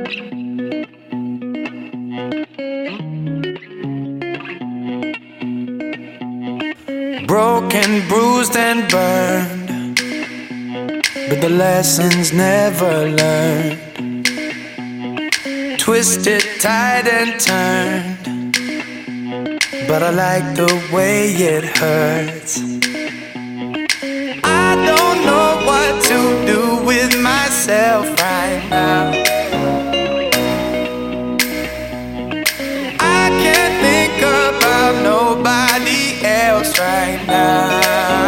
Broken, bruised and burned, but the lessons never learned. Twisted, tied and turned, but I like the way it hurts. I don't know what to do with myself right now. I can't think about nobody else right now.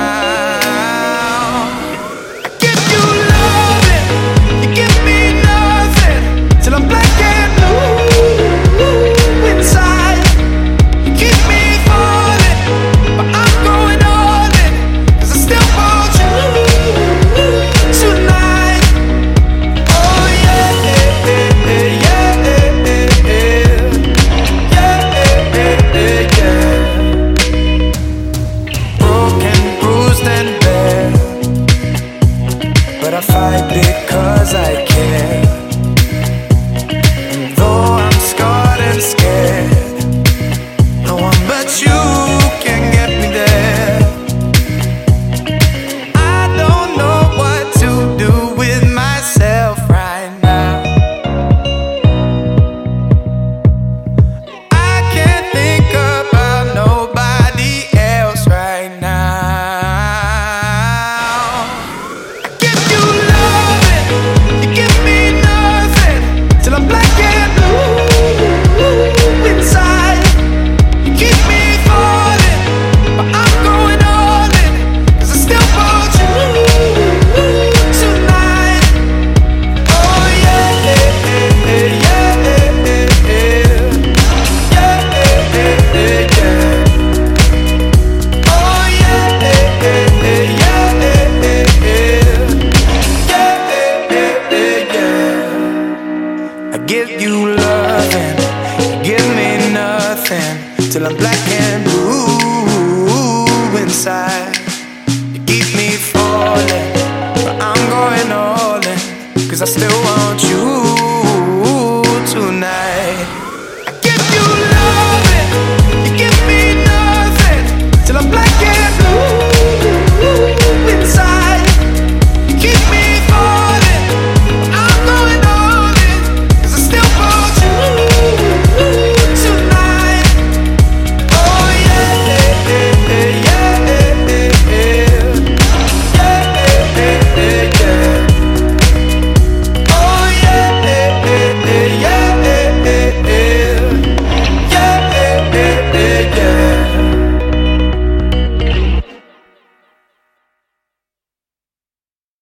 I give you loving, you give me nothing, till I'm black and blue inside. You keep me falling, but I'm going all in, 'cause I still want you tonight. Oh yeah, yeah, yeah, yeah, yeah, yeah. Broken, bruised and bare, but I fight because I care. And though I'm scarred and scared, no one but you can get me there. I don't know what to do with myself right now. I can't think about nobody else right now. I give you loving, you give me nothing, till I'm black and blue inside. You keep me falling, but I'm going all in, 'cause I still want you tonight. Oh yeah, yeah, yeah, yeah, yeah, yeah. Oh yeah, yeah, yeah, yeah, yeah. I give you loving, you give me nothing, till I'm black and blue inside. You keep me falling, but I'm going all in, 'cause I still want you